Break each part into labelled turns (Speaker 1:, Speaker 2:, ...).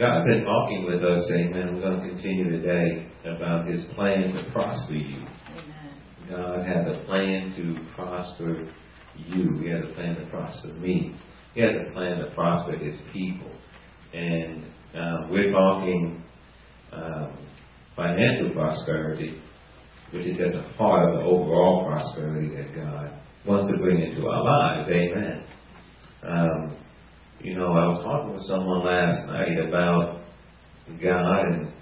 Speaker 1: God's been talking with us, amen. We're going to continue today about His plan to prosper you.
Speaker 2: Amen.
Speaker 1: God has a plan to prosper you. He has a plan to prosper me. He has a plan to prosper His people. And we're talking financial prosperity, which is just a part of the overall prosperity that God wants to bring into our lives. Amen. I was talking with someone last night about God, and,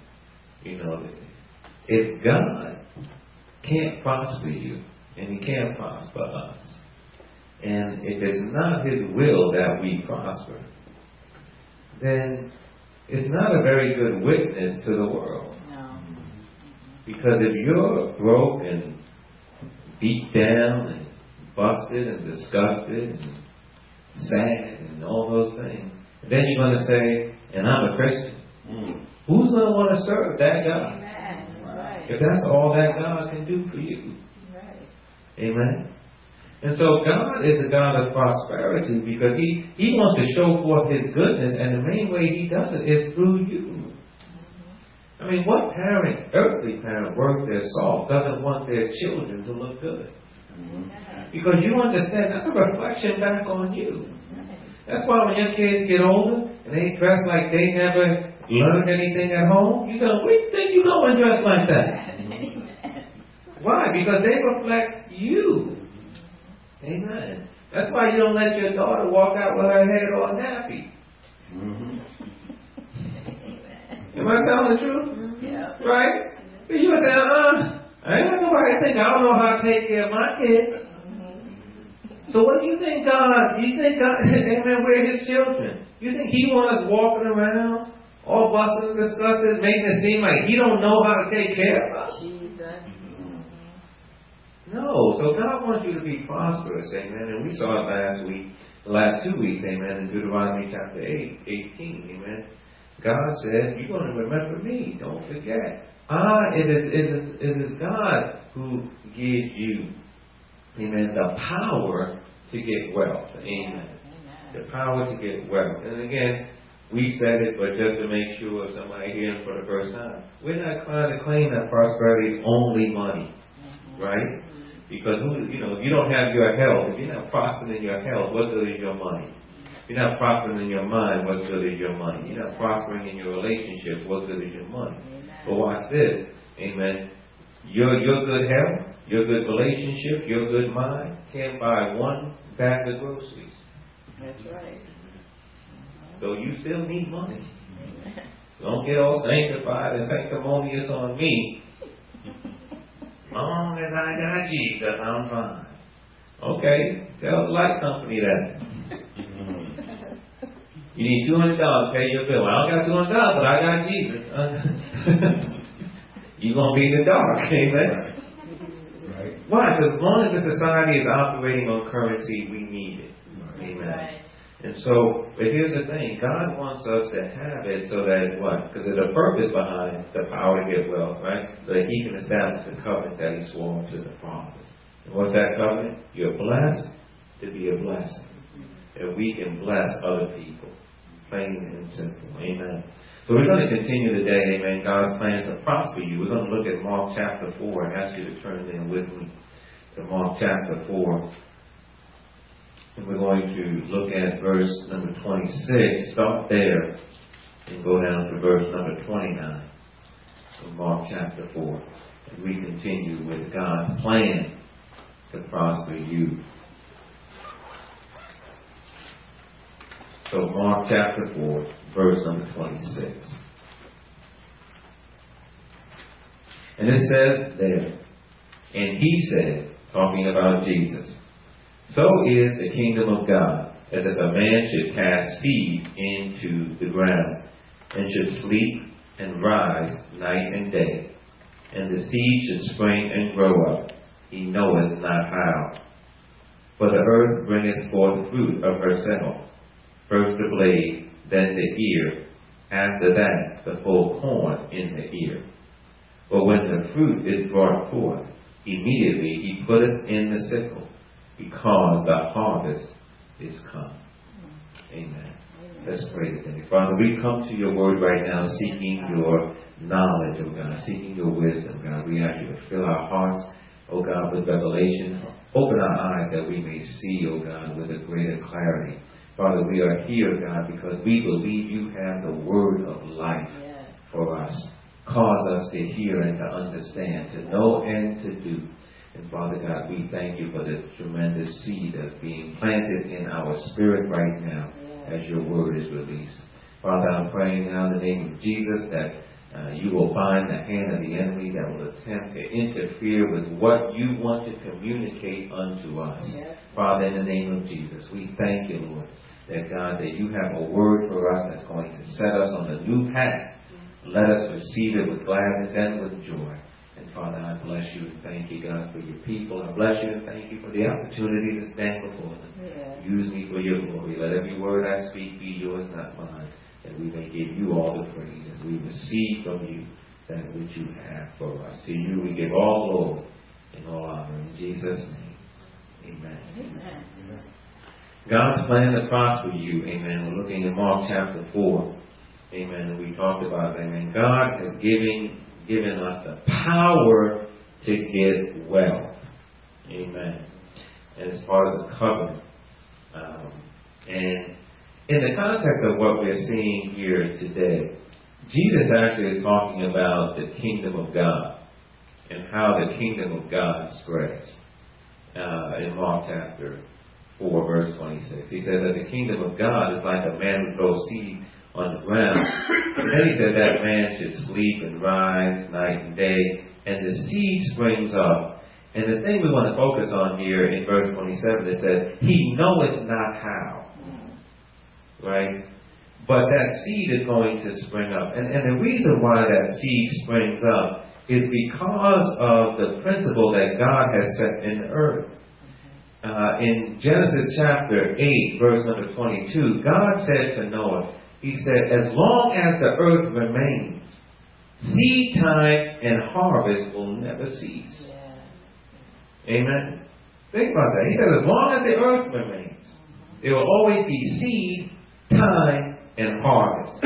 Speaker 1: if God can't prosper you, and He can't prosper us, and if it's not His will that we prosper, then it's not a very good witness to the world.
Speaker 2: No.
Speaker 1: Because if you're broke and beat down and busted and disgusted and sad and all those things, then you're going to say, and I'm a Christian. Who's going to want to serve that God?
Speaker 2: Amen. That's right.
Speaker 1: If that's all that God can do for you.
Speaker 2: Right.
Speaker 1: Amen. And so God is a God of prosperity because He wants to show forth His goodness, and the main way He does it is through you. I mean, what earthly parent worth their salt doesn't want their children to look good? Because you understand that's a reflection back on you. That's why when your kids get older and they dress like they never learned anything at home, you go, "Where do you think you go and dress like that?" Why? Because they reflect you. Amen. That's why you don't let your daughter walk out with her head all nappy. Am I telling the truth?
Speaker 2: Yeah.
Speaker 1: Right? You would say, I ain't got nobody to think I don't know how to take care of my kids. So what do you think God, amen, we're His children. You think He wants us walking around all busted and disgusted, making it seem like He don't know how to take care of us? No. So God wants you to be prosperous, amen. And we saw it the last 2 weeks, amen, in Deuteronomy chapter 18, amen. God said, you're going to remember me. Don't forget. It is God who gives you, amen, the power to get wealth. Amen. The power to get wealth. And again, we said it, but just to make sure somebody hearing for the first time, we're not trying to claim that prosperity is only money, right? Because if you don't have your health, if you're not prospering in your health, what good is your money? If you're not prospering in your mind, what good is your money? You're not prospering in your relationships, what good is your money? But watch this, amen. Your good health, your good relationship, your good mind can't buy one bag of groceries.
Speaker 2: That's right.
Speaker 1: So you still need money. Don't get all sanctified and sanctimonious on me. Long as I got Jesus, I'm fine. Okay, tell the light company that. You need $200 to pay your bill. I don't got $200, but I got Jesus. You're going to be in the dark, amen? Right. Why? Because as long as the society is operating on currency, we need it. Amen. Right. And so, but here's the thing. God wants us to have it so that what? Because there's a purpose behind the power to get wealth, right? So that He can establish the covenant that He swore to the fathers. And what's that covenant? You're blessed to be a blessing. That we can bless other people. Plain and simple. Amen. So we're going to continue today, amen, God's plan to prosper you. We're going to look at Mark chapter 4 and ask you to turn in with me to Mark chapter 4. And we're going to look at verse number 26. Start there and go down to verse number 29 in Mark chapter 4. And we continue with God's plan to prosper you. So Mark chapter 4, verse number 26. And it says there, and He said, talking about Jesus, so is the kingdom of God, as if a man should cast seed into the ground, and should sleep and rise night and day, and the seed should spring and grow up, he knoweth not how. For the earth bringeth forth fruit of herself, first the blade, then the ear, after that the full corn in the ear. But when the fruit is brought forth, immediately he putteth in the sickle, because the harvest is come. Amen. Let's pray today. Father, we come to your word right now seeking your knowledge, oh God, seeking your wisdom, God. We ask you to fill our hearts, oh God, with revelation. Open our eyes that we may see, oh God, with a greater clarity. Father, we are here, God, because we believe you have the word of life for us. Cause us to hear and to understand, to know and to do. And Father God, we thank you for the tremendous seed that's being planted in our spirit right now as your word is released. Father, I'm praying now in the name of Jesus that you will bind the hand of the enemy that will attempt to interfere with what you want to communicate unto us. Father, in the name of Jesus, we thank you, Lord, that God, that you have a word for us that's going to set us on a new path. Let us receive it with gladness and with joy. And Father, I bless you and thank you, God, for your people. I bless you and thank you for the opportunity to stand before them. Use me for your glory. Let every word I speak be yours, not mine, that we may give you all the praise as we receive from you that which you have for us. To you we give all glory and all honor. In Jesus' name, amen. Amen. God's plan to prosper you, amen. We're looking at Mark chapter 4, amen, and we talked about, amen, God has given us the power to get wealth, amen, as part of the covenant. And in the context of what we're seeing here today, Jesus actually is talking about the kingdom of God and how the kingdom of God spreads. In Mark chapter 4, verse 26. He says that the kingdom of God is like a man who throws seed on the ground. And then he said that man should sleep and rise night and day, and the seed springs up. And the thing we want to focus on here in verse 27, it says, he knoweth not how. Right? But that seed is going to spring up. And the reason why that seed springs up is because of the principle that God has set in the earth. In Genesis chapter 8, verse number 22, God said to Noah, he said, as long as the earth remains, seed time and harvest will never cease. Amen. Think about that. He said, as long as the earth remains, there will always be seed, time, and harvest.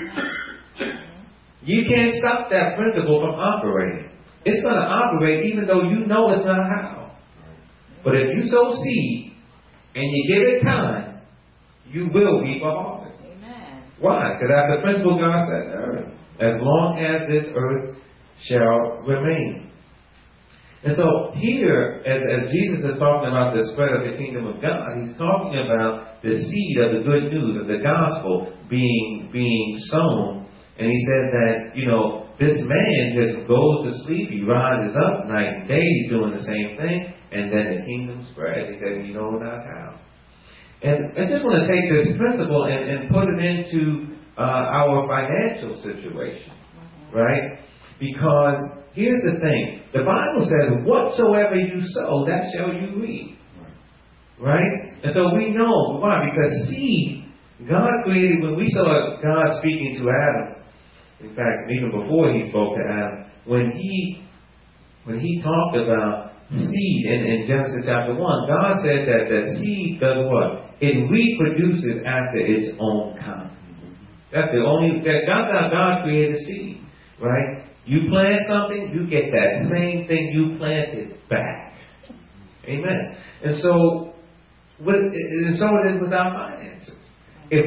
Speaker 1: You can't stop that principle from operating. It's going to operate even though you know it's not how. But if you sow seed and you give it time, you will reap a harvest. Amen. Why? Because that's the principle God set in the earth. As long as this earth shall remain. And so here, as Jesus is talking about the spread of the kingdom of God, he's talking about the seed of the good news, of the gospel being sown. And he said that, this man just goes to sleep, he rises up night and day, he's doing the same thing, and then the kingdom spreads. He said, you know not how. And I just want to take this principle and put it into our financial situation, right? Because here's the thing. The Bible says, whatsoever you sow, that shall you reap. Right? And so we know. Why? Because seed, God created, when we saw God speaking to Adam, in fact, even before he spoke to Adam, when he talked about seed in Genesis chapter 1, God said that the seed does what? It reproduces after its own kind. That's the only, God created seed. Right? You plant something, you get that same thing you planted back. Amen. And so it is with our finances. If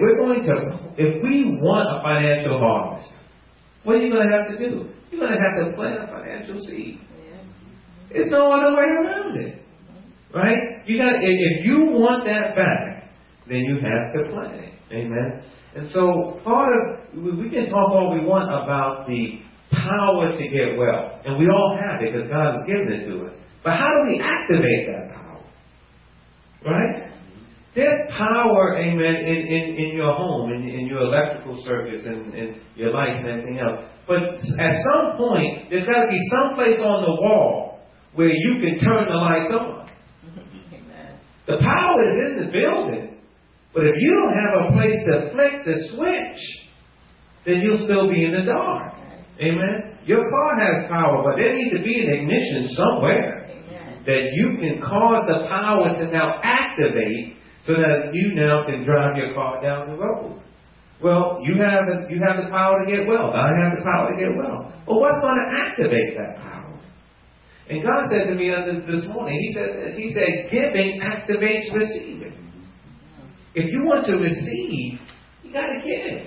Speaker 1: we want a financial harvest, what are you going to have to do? You're going to have to plant a financial seed. There's no other way around it. Right? If you want that back, then you have to plant it. Amen. And so we can talk all we want about the power to get wealth. And we all have it because God has given it to us. But how do we activate that power? Right? There's power, amen, in your home, in your electrical circuits, and your lights and everything else. But at some point, there's got to be some place on the wall where you can turn the lights on. The power is in the building. But if you don't have a place to flick the switch, then you'll still be in the dark. Amen? Your car has power, but there needs to be an ignition somewhere. Amen. That you can cause the power to now activate so that you now can drive your car down the road. Well, you have the power to get wealth. I have the power to get wealth. Well, what's going to activate that power? And God said to me this morning, He said this. He said, giving activates receiving. If you want to receive, you got to give.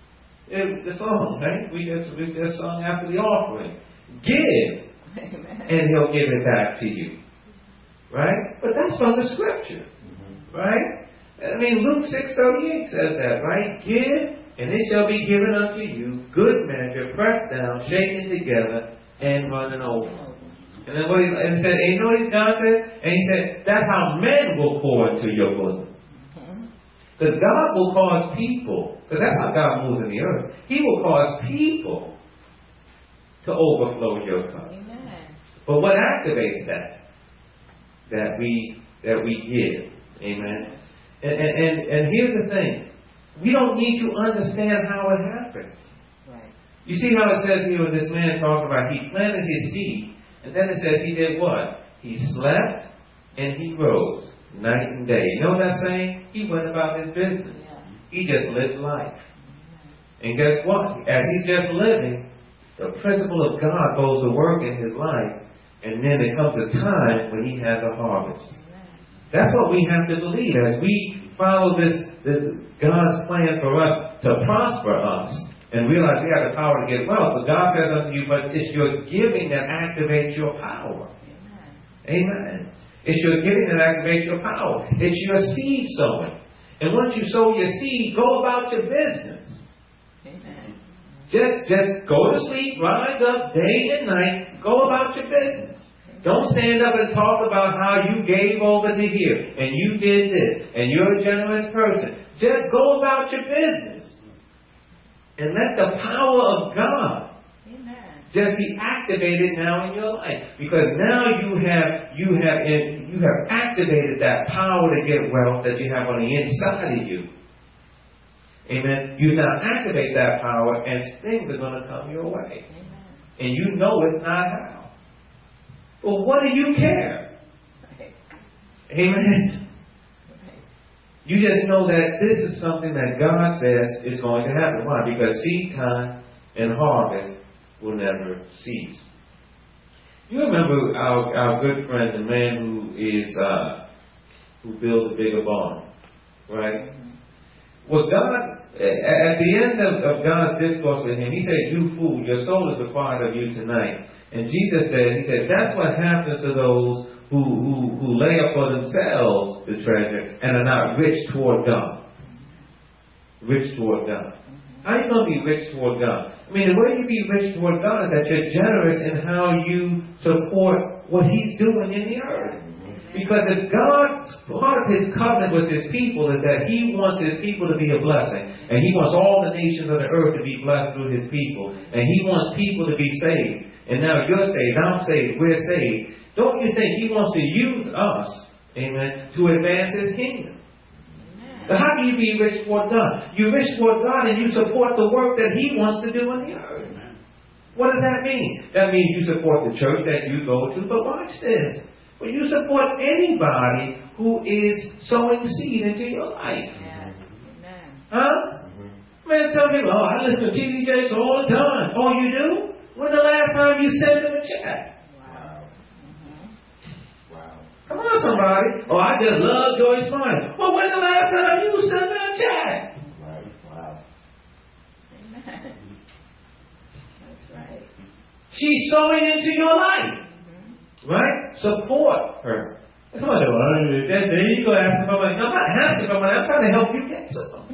Speaker 1: The song, right? We just sung after the offering. Give. Amen. And He'll give it back to you. Right? But that's from the Scripture. Right? I mean, Luke 6:38 says that, right? Give, and it shall be given unto you, good measure, pressed down, shaken together, and running over. And then and he said, and you know what God said? And He said, that's how men will pour into your bosom. Because God will cause people, because that's how God moves in the earth. He will cause people to overflow your cup. Amen. But what activates that? That we give. Amen. And here's the thing. We don't need to understand how it happens. Right. You see how it says here with this man talking about he planted his seed, and then it says he did what? He slept and he rose night and day. You know what that's saying? He went about his business. Yeah. He just lived life. And guess what? As he's just living, the principle of God goes to work in his life, and then there comes a time when he has a harvest. That's what we have to believe as we follow this God's plan for us to prosper us and realize we have the power to get wealth. But God says unto you, but it's your giving that activates your power. Amen. It's your giving that activates your power. It's your seed sowing. And once you sow your seed, go about your business. Amen. Just go to sleep, rise up day and night, go about your business. Don't stand up and talk about how you gave over to here, and you did this, and you're a generous person. Just go about your business. And let the power of God just be activated now in your life. Because now you have activated that power to get wealth that you have on the inside of you. Amen. You now activate that power, and things are going to come your way. Amen. And you know it's not how. Well, what do you care? Right. Amen. Right. You just know that this is something that God says is going to happen. Why? Because seed time and harvest will never cease. You remember our good friend, the man who built a bigger barn, right? Well, God, at the end of God's discourse with him, He said, "You fool, your soul is required of you tonight." And Jesus said, He said, that's what happens to those who lay up for themselves the treasure and are not rich toward God. Rich toward God. How are you going to be rich toward God? I mean, the way you be rich toward God is that you're generous in how you support what He's doing in the earth. Because if God's part of His covenant with His people is that He wants His people to be a blessing. And He wants all the nations of the earth to be blessed through His people. And He wants people to be saved. And now you're saved, I'm saved, we're saved. Don't you think He wants to use us, amen, to advance His kingdom? But how do you be rich toward God? You're rich toward God and you support the work that He wants to do in the earth. What does that mean? That means you support the church that you go to. But watch this. But you support anybody who is sowing seed into your life. Huh? Man, tell people, oh, I listen to TV Jakes all the time. Oh, you do? When the last time you sent them a check? Wow. Wow. Come on, somebody. Oh, I just love Joyce Meyer. Well, when the last time you sent them a check? Right. Wow. Amen. That's right. She's sowing into your life. Right? Support her. Somebody goes, there you go, asking for money. No, I'm not asking for money. I'm trying to help you get some.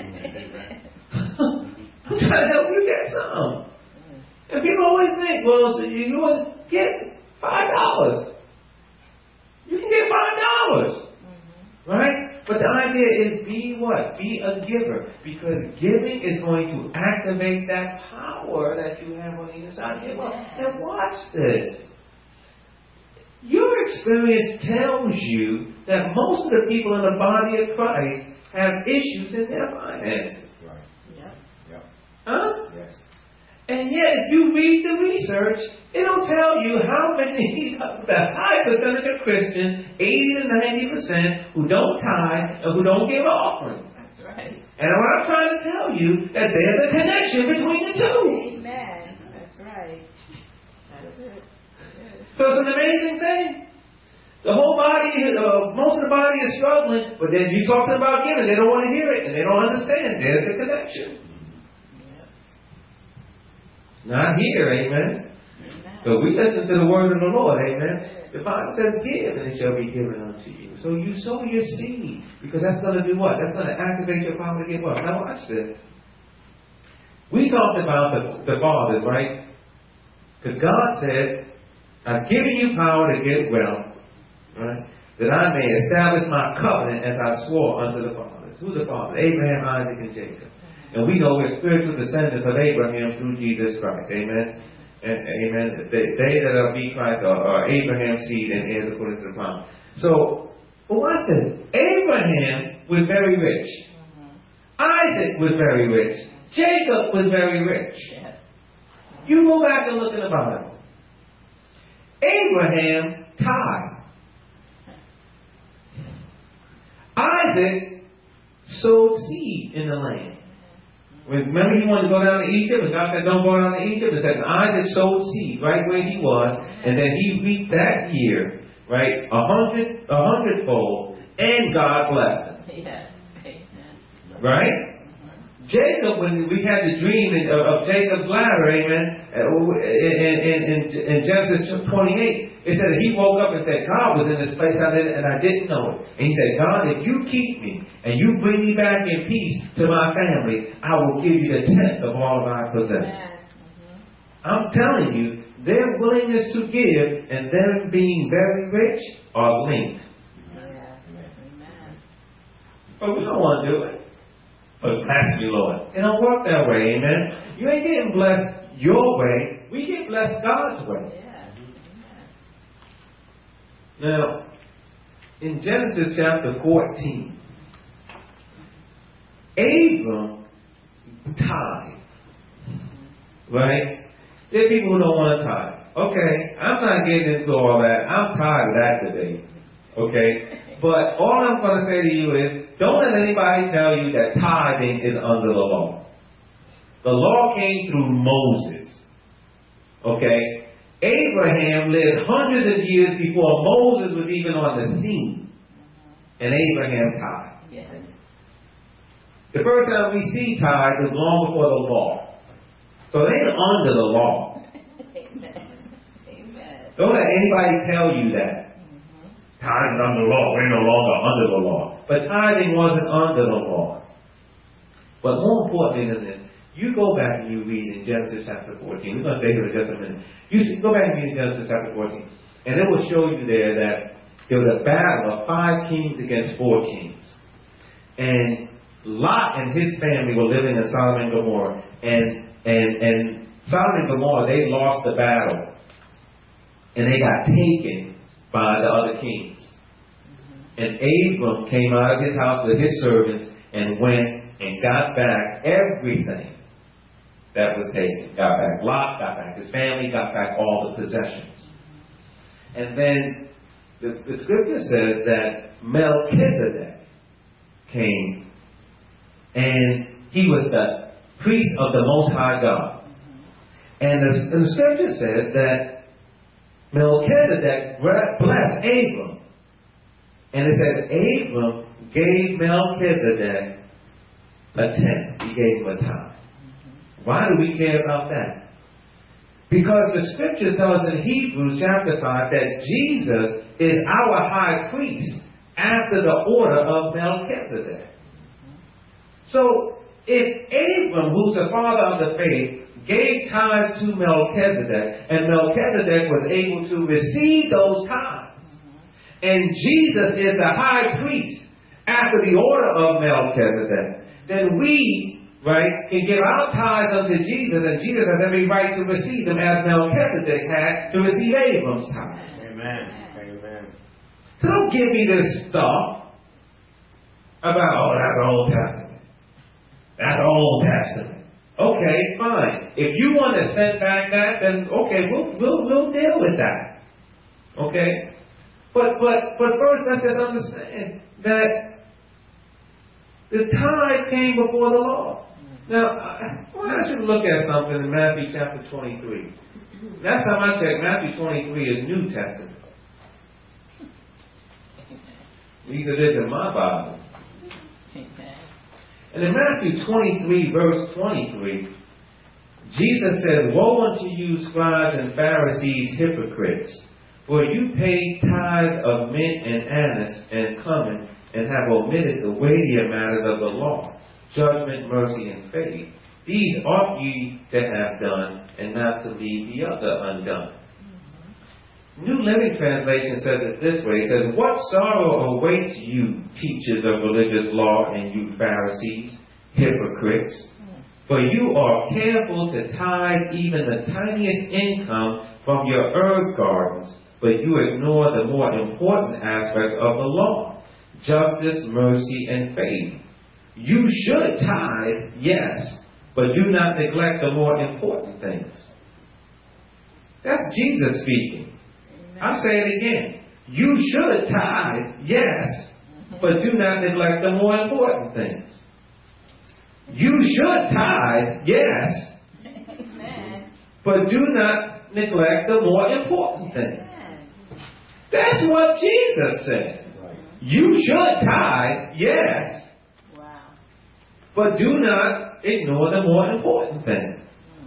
Speaker 1: I'm trying to help you get some. And people always think, well, so you want to get $5. You can get $5. Right? But the idea is be what? Be a giver. Because giving is going to activate that power that you have on the inside. And watch this. Your experience tells you that most of the people in the body of Christ have issues in their finances. Right. Yeah. Huh? Yes. And yet, if you read the research, it'll tell you how many, the high percentage of Christians, 80 to 90%, who don't tithe and who don't give offering. That's right. And what I'm trying to tell you, that there's a connection between the two.
Speaker 2: Amen. That's right. That's it.
Speaker 1: So it's an amazing thing. The whole body, most of the body is struggling, but then you're talking about giving. They don't want to hear it, and they don't understand. There's the connection. Not here, amen. But we listen to the word of the Lord, amen. The Bible says, give, and it shall be given unto you. So you sow your seed, because that's going to do what? That's going to activate your power to give up. Now watch this. We talked about the fathers, right? Because God said, I've given you power to get wealth, right? That I may establish my covenant as I swore unto the fathers. Who the fathers? Abraham, Isaac, and Jacob. And we know we're spiritual descendants of Abraham through Jesus Christ. Amen. And amen. They that are be Christ are Abraham's seed and heirs according to the promise. So, but watch this. Abraham was very rich. Isaac was very rich. Jacob was very rich. You go back and look in the Bible. Abraham tithed. Isaac sowed seed in the land. Remember he wanted to go down to Egypt, and God said, don't go down to Egypt. It said, Isaac sowed seed right where he was, and then he reaped that year, right, 100-fold, and God blessed him.
Speaker 2: Yes.
Speaker 1: Right? Jacob, when we had the dream of Jacob's ladder, amen, in Genesis 28, it said that he woke up and said, God was in this place and I didn't know it. And he said, God, if you keep me and you bring me back in peace to my family, I will give you the 10th of all of I possess. I'm telling you, their willingness to give and them being very rich are linked. But we don't want to do it. But bless me, Lord. It don't work that way, amen. You ain't getting blessed your way. We get blessed God's way. Now, in Genesis chapter 14, Abram tithed. Right? There are people who don't want to tithe. Okay, I'm not getting into all that. I'm tired of that today. Okay? But all I'm going to say to you is, don't let anybody tell you that tithing is under the law. The law came through Moses. Okay? Abraham lived hundreds of years before Moses was even on the scene. And Abraham tithed.
Speaker 2: Yes.
Speaker 1: The first time we see tithe was long before the law. So they ain't under the law.
Speaker 2: Amen.
Speaker 1: Don't let anybody tell you that. Tithing under the law. We're no longer under the law. But tithing wasn't under the law. But more importantly than this, you go back and you read in Genesis chapter 14. We're going to stay here for just a minute. You go back and read in Genesis chapter 14. And it will show you there that there was a battle of 5 kings against 4 kings. And Lot and his family were living in Sodom and Gomorrah. And Sodom and Gomorrah, they lost the battle. And they got taken by the other kings. And Abram came out of his house with his servants and went and got back everything that was taken. Got back Lot, got back his family, got back all the possessions. And then the scripture says that Melchizedek came and he was the priest of the Most High God. And the scripture says that Melchizedek blessed Abram. And it says Abram gave Melchizedek a tenth. He gave him a tithe. Why do we care about that? Because the scripture tells us in Hebrews chapter 5 that Jesus is our high priest after the order of Melchizedek. So if Abram, who's the father of the faith, gave tithe to Melchizedek, and Melchizedek was able to receive those tithes, and Jesus is the high priest after the order of Melchizedek, then we, right, can give our tithes unto Jesus, and Jesus has every right to receive them as Melchizedek had to receive Abram's tithes.
Speaker 3: Amen. Amen.
Speaker 1: So don't give me this stuff about, oh, that's Old Testament. That's Old Testament. Okay, fine. If you want to send back that, then okay, we'll deal with that. Okay? But first let's just understand that The tithe came before the law. Now, I want you to look at something in Matthew chapter 23. Last time I checked, Matthew 23 is New Testament. These are this in my Bible. And in Matthew 23, verse 23, Jesus said, "Woe unto you, scribes and Pharisees, hypocrites! For you pay tithe of mint and anise and cumin, and have omitted the weightier matters of the law, judgment, mercy, and faith. These ought ye to have done, and not to leave the other undone." New Living Translation says it this way. It says, "What sorrow awaits you, teachers of religious law, and you Pharisees, hypocrites! For you are careful to tithe even the tiniest income from your herb gardens, but you ignore the more important aspects of the law, justice, mercy, and faith. You should tithe, yes, but do not neglect the more important things." That's Jesus speaking. I'll say it again. You should tithe, yes, but do not neglect the more important things. You should tithe, yes, but do not neglect the more important things. That's what Jesus said. You should tithe, yes, but do not ignore the more important things.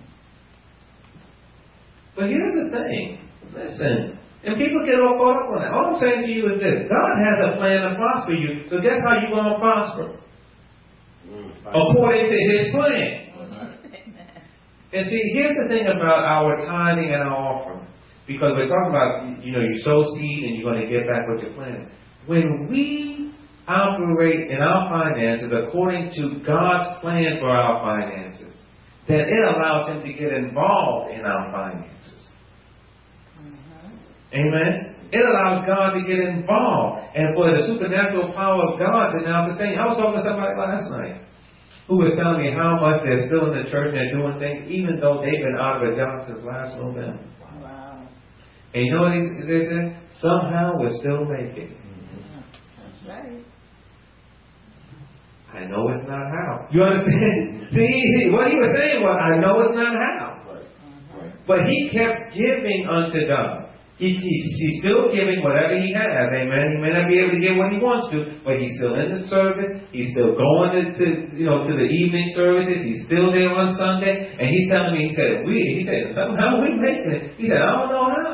Speaker 1: But here's the thing. Listen. And people get all caught up on that. All I'm saying to you is this. God has a plan to prosper you. So guess how you're going to prosper? According to His plan. And see, here's the thing about our tithing and our offering. Because we're talking about, you sow seed and you're going to get back what you're planting. When we operate in our finances according to God's plan for our finances, then it allows Him to get involved in our finances. Amen? It allows God to get involved. And for the supernatural power of God to now sustain. I was talking to somebody last night who was telling me how much they're still in the church and they're doing things even though they've been out of a job since last November. Wow. And you know what they said? Somehow we're still making.
Speaker 2: That's right.
Speaker 1: I know it's not how. You understand? See, what he was saying was, I know it's not how. But he kept giving unto God. He's still giving whatever he has, amen. He may not be able to give what he wants to, but he's still in the service. He's still going to the evening services. He's still there on Sunday. And he's telling me, he said, somehow we're making it. He said, I don't know how.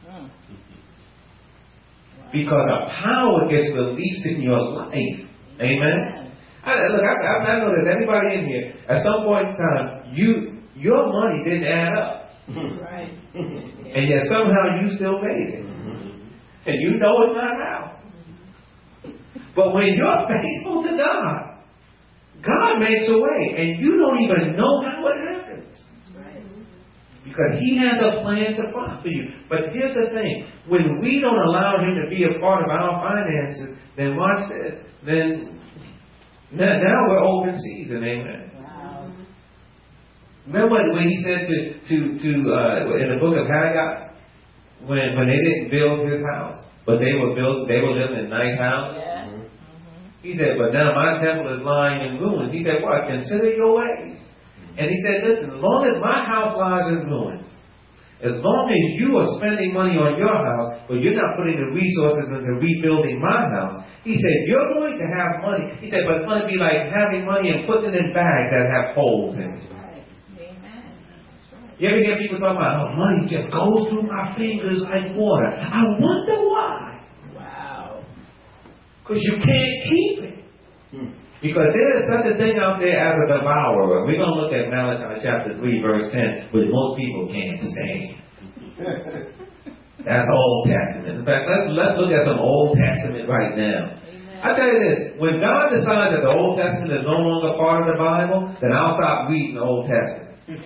Speaker 1: Because a power gets released in your life. Amen. I know there's anybody in here, at some point in time, your money didn't add up. Right. And yet somehow you still made it. And you know it's not how. But when you're faithful to God, God makes a way. And you don't even know how it happens. Right. Because He has a plan to prosper you. But here's the thing. When we don't allow Him to be a part of our finances, then watch this. Then now we're open season. Amen. Remember when he said to in the book of Haggai, when they didn't build his house, but they were living in a nice house? Yeah. He said, but now my temple is lying in ruins. He said, what? Consider your ways. And he said, listen, as long as my house lies in ruins, as long as you are spending money on your house, but you're not putting the resources into rebuilding my house, he said, you're going to have money. He said, but it's going to be like having money and putting it in bags that have holes in it. You ever hear people talk about, money just goes through my fingers like water. I wonder why. Wow. Because you can't keep it. Because there is such a thing out there as a devourer. We're going to look at Malachi chapter 3, verse 10, which most people can't stand. That's Old Testament. In fact, let's look at some Old Testament right now. I tell you this, when God decides that the Old Testament is no longer part of the Bible, then I'll stop reading the Old Testament.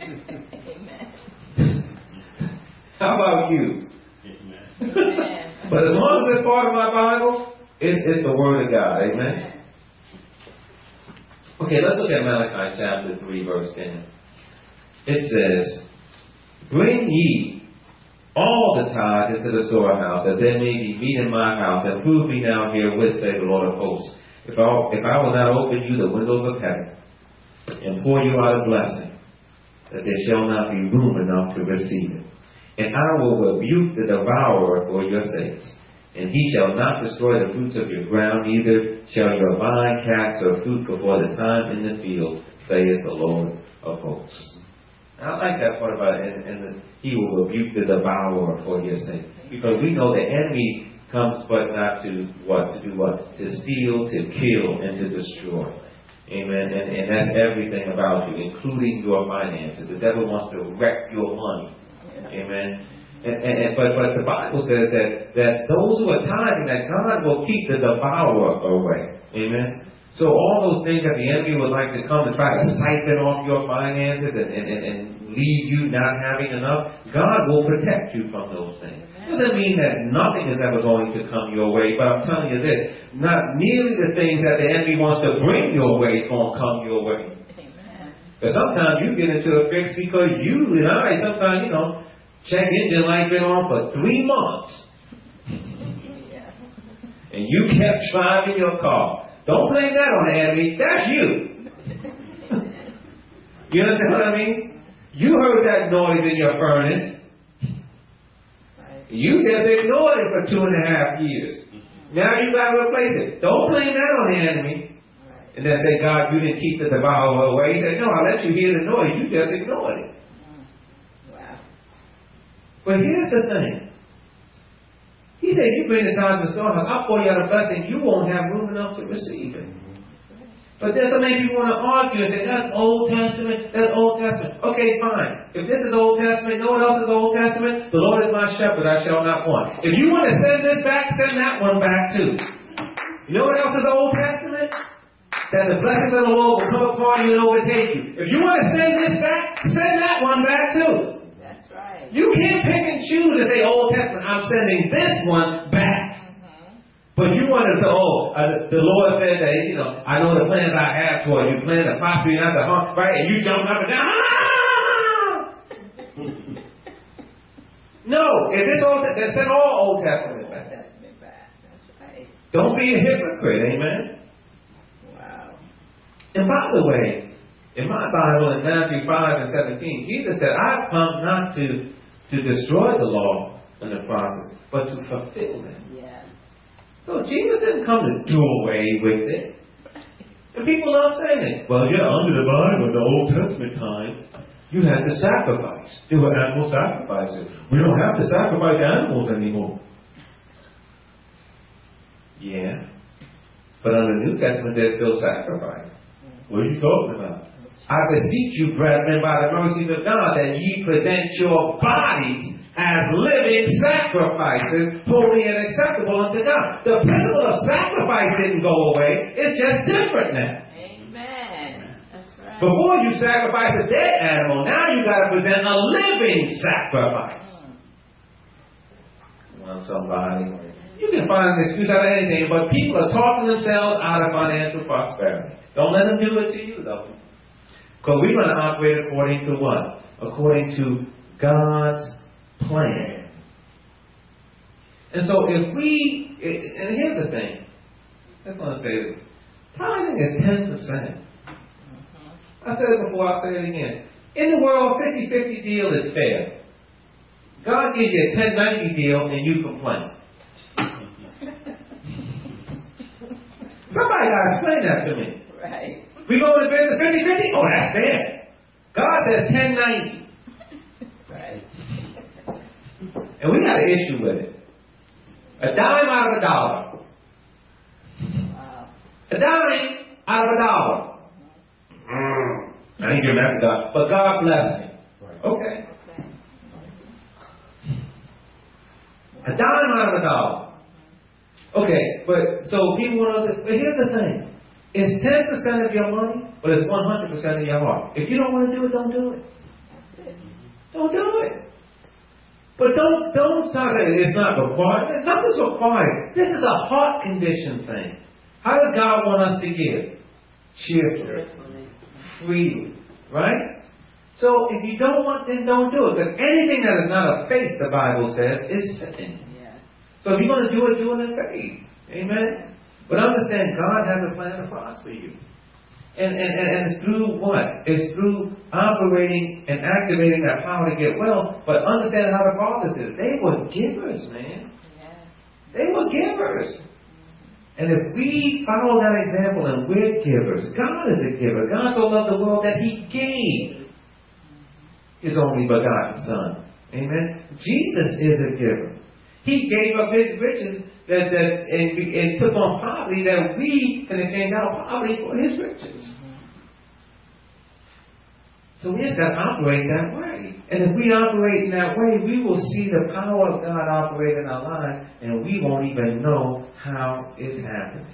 Speaker 1: How about you? But as long as it's part of my Bible, it's the Word of God. Amen? Okay, let's look at Malachi chapter 3, verse 10. It says, bring ye all the tithes into the storehouse, that there may be meat in my house, and prove me now herewith, say the Lord of hosts. if I will not open you the windows of heaven and pour you out a blessing, that there shall not be room enough to receive it. And I will rebuke the devourer for your sakes, and he shall not destroy the fruits of your ground, neither shall your vine cast her fruit before the time in the field, saith the Lord of hosts. I like that part about it, and he will rebuke the devourer for your sake. Because we know the enemy comes but not to what? To do what? To steal, to kill, and to destroy. Amen. And that's everything about you, including your finances. The devil wants to wreck your money. Amen. But the Bible says that those who are tithing, that God will keep the devourer away. Amen. So all those things that the enemy would like to come and try to siphon off your finances and leave you not having enough, God will protect you from those things. It doesn't mean that nothing is ever going to come your way, but I'm telling you this, not nearly the things that the enemy wants to bring your way is going to come your way. But sometimes you get into a fix because you and I, sometimes, check engine light been on for 3 months. And you kept driving your car. Don't blame that on the enemy. That's you. You understand what I mean? You heard that noise in your furnace. You just ignored it for 2.5 years. Now you got to replace it. Don't blame that on the enemy. And then say, God, you didn't keep the devourer away. He said, no, I let you hear the noise. You just ignored it. Wow. But here's the thing. He said, you bring the time to the storehouse, I'll pour you out a blessing, you won't have room enough to receive it. But there's so many people want to argue and say, that's Old Testament, that's Old Testament. Okay, fine. If this is Old Testament, no one else is Old Testament, the Lord is my shepherd, I shall not want. If you want to send this back, send that one back too. You know what else is Old Testament? That the blessings of the Lord will come upon you and overtake you. If you want to send this back, send that one back too. You can't pick and choose and say, Old Testament, I'm sending this one back. But you want to say, the Lord said that, I know the plans I have toward you, plans to prosper you, not to harm, right? And you jump up and down. No, if it's Old Testament, then send all Old Testament back. That's right. Don't be a hypocrite, amen? Wow. And by the way, in my Bible, in Matthew 5 and 17, Jesus said, I've come not to destroy the law and the prophets, but to fulfill them. Yes. So Jesus didn't come to do away with it. And people love saying it. Well, yeah, under the Bible, the Old Testament times, you had to sacrifice. There were animal sacrifices. We don't have to sacrifice animals anymore. Yeah. But under the New Testament, there's still sacrifice. What are you talking about? I beseech you, brethren, by the mercies of God, that ye present your bodies as living sacrifices, holy and acceptable unto God. The principle of sacrifice didn't go away. It's just different now. Amen. That's right. Before you sacrifice a dead animal, now you got to present a living sacrifice. Well, somebody, you can find an excuse out of anything, but people are talking themselves out of financial prosperity. Don't let them do it to you, though. Because we're going to operate according to what? According to God's plan. And so if we, and here's the thing, I just want to say this. Tithing is 10%. I said it before, I'll say it again. In the world, 50-50 deal is fair. God gives you a 10-90 deal and you complain. Somebody got to explain that to me. Right. We go to business 50-50? Oh, that's fair. God says 10-90. Right. And we got an issue with it. A dime out of a dollar. Wow. A dime out of a dollar. I ain't giving that to God. But God bless me. Right. Okay. A dime out of a dollar. Okay, but so people want to. But here's the thing. It's 10% of your money, but it's 100% of your heart. If you don't want to do it, don't do it. That's it. Don't do it. But don't tell me it's not required. Nothing's required. This is a heart condition thing. How does God want us to give? Cheerfully. Freely. Right? So if you don't want, then don't do it. Because anything that is not of faith, the Bible says, is sin. Yes. So if you're going to do it in faith. Amen? But understand, God has a plan to prosper you. And it's through what? It's through operating and activating that power to get wealth. But understand how the fathers is. They were givers, man.
Speaker 2: Yes.
Speaker 1: They were givers. And if we follow that example and we're givers, God is a giver. God so loved the world that He gave His only begotten Son. Amen? Jesus is a giver. He gave up His riches and took on poverty that we can exchange our poverty for His riches. So we just got to operate that way. And if we operate in that way, we will see the power of God operate in our lives, and we won't even know how it's happening.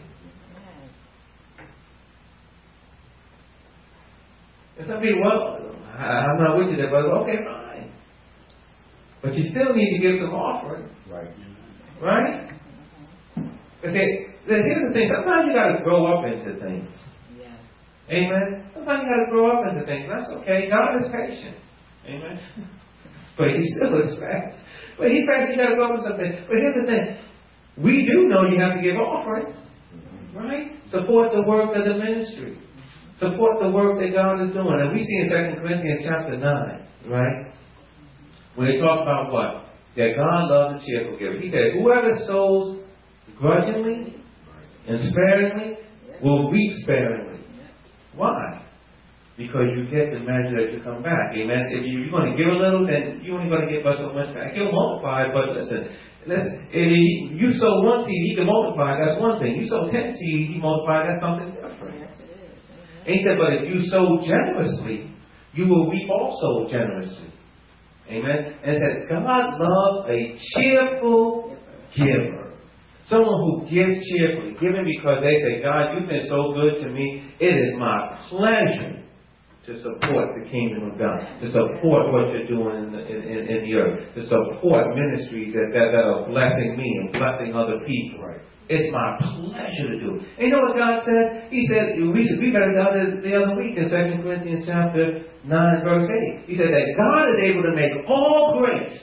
Speaker 1: And some people, well, I'm not with you there, but okay, fine. But you still need to give some offering.
Speaker 3: Right.
Speaker 1: Right? But see, here's the thing. Sometimes you got to grow up into things.
Speaker 2: Yes.
Speaker 1: Amen? Sometimes you got to grow up into things. That's okay. God is patient. Amen? But He still expects. But He's patient. You got to grow up into something. But here's the thing. We do know you have to give offering. Right? Support the work of the ministry. Support the work that God is doing. And we see in 2 Corinthians chapter 9, right? Where it talks about what? That God loves a cheerful giver. He said, whoever sows grudgingly and sparingly will reap sparingly. Why? Because you get the measure that you come back. Amen. If you're going to give a little, then you're only going to get so much back. He'll multiply, but listen, if you sow one seed, He can multiply. That's one thing. You sow 10 seeds, He multiplies. That's something different.
Speaker 2: Yes, it is.
Speaker 1: And He said, but if you sow generously, you will reap also generously. Amen. And it said, God loves a cheerful giver. Someone who gives cheerfully. Giving because they say, God, you've been so good to me. It is my pleasure to support the kingdom of God. To support what you're doing in the earth. To support ministries that are blessing me and blessing other people.
Speaker 3: Right.
Speaker 1: It's my pleasure to do it. And you know what God said? He said, we read it the other week in 2 Corinthians chapter 9, verse 8. He said that God is able to make all grace,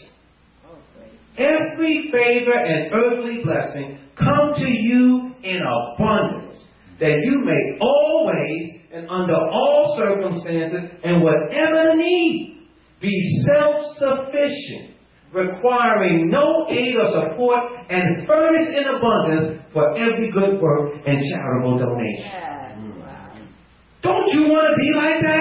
Speaker 1: every favor and earthly blessing come to you in abundance, that you may always and under all circumstances and whatever the need, be self-sufficient, requiring no aid or support, and furnished in abundance for every good work and charitable donation.
Speaker 2: Yes. Wow.
Speaker 1: Don't you want to be like that?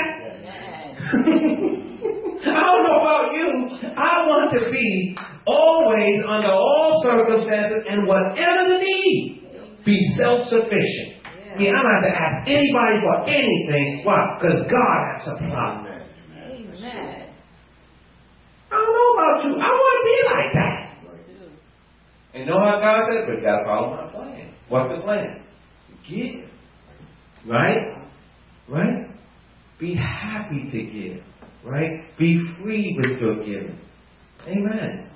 Speaker 2: Yes.
Speaker 1: I don't know about you. I want to be always under all circumstances and whatever the need, be self-sufficient. I mean, I don't have to ask anybody for anything. Why? Because God has supplied.
Speaker 2: Amen.
Speaker 1: I don't know about you. I want to be like that. And know how God said, but you got to follow my plan. What's the plan? Give. Right? Right? Be happy to give. Right? Be free with your giving. Amen.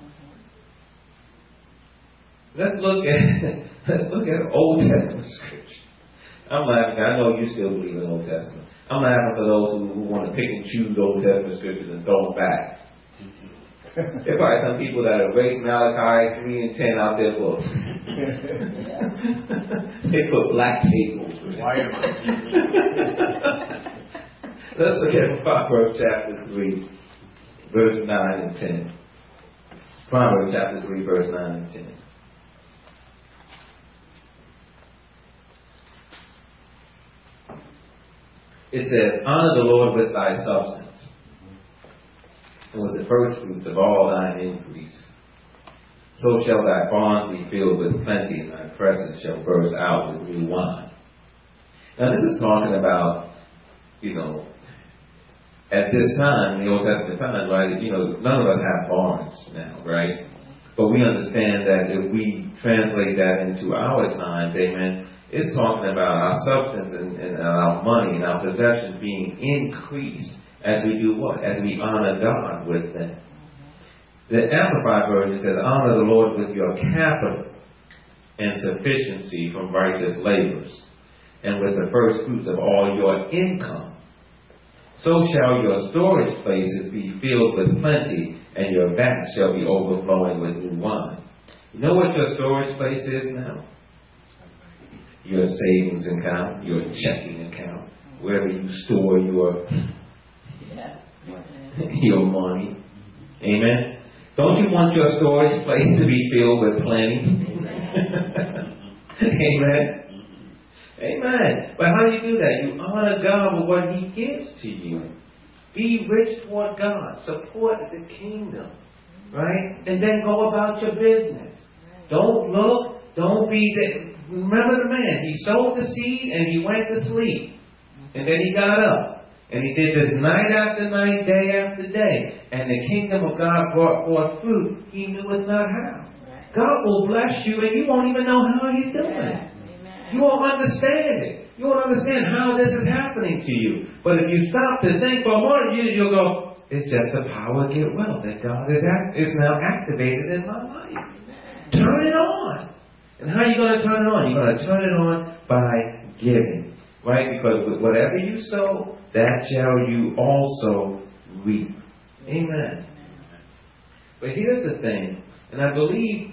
Speaker 1: Let's look at Old Testament scripture. I'm laughing. I know you still believe in Old Testament. I'm laughing for those who want to pick and choose Old Testament scriptures and throw them back. There are probably some people that erase Malachi 3 and 10 out their books. They put black tables. Let's look at Proverbs chapter 3, verse 9 and 10. Proverbs chapter 3, verse 9 and 10. It says, honor the Lord with thy substance, and with the first fruits of all thine increase. So shall thy barns be filled with plenty, and thy presses shall burst out with new wine. Now this is talking about, at this time, in the Old Testament time, right, none of us have barns now, right? But we understand that if we translate that into our times, amen, it's talking about our substance and our money and our possessions being increased as we do what? As we honor God with them. The Amplified Version says, honor the Lord with your capital and sufficiency from righteous labors, and with the first fruits of all your income. So shall your storage places be filled with plenty, and your vats shall be overflowing with new wine. You know what your storage place is now? your savings account, your checking account, wherever you store your your money. Amen. Don't you want your storage place to be filled with plenty? Amen. Amen. But how do you do that? You honor God with what He gives to you. Be rich toward God. Support the kingdom. Right? And then go about your business. Don't look. Don't be there. Remember the man. He sowed the seed and he went to sleep. And then he got up. And he did this night after night, day after day. And the kingdom of God brought forth fruit. He knew it not how. God will bless you and you won't even know how He's doing it. You won't understand it. You won't understand how this is happening to you. But if you stop to think for a moment, you'll go, it's just the power of get wealth that God is now activated in my life. Turn it on. And how are you going to turn it on? You're going to turn it on by giving. Right? Because with whatever you sow, that shall you also reap. Amen. But here's the thing. And I believe...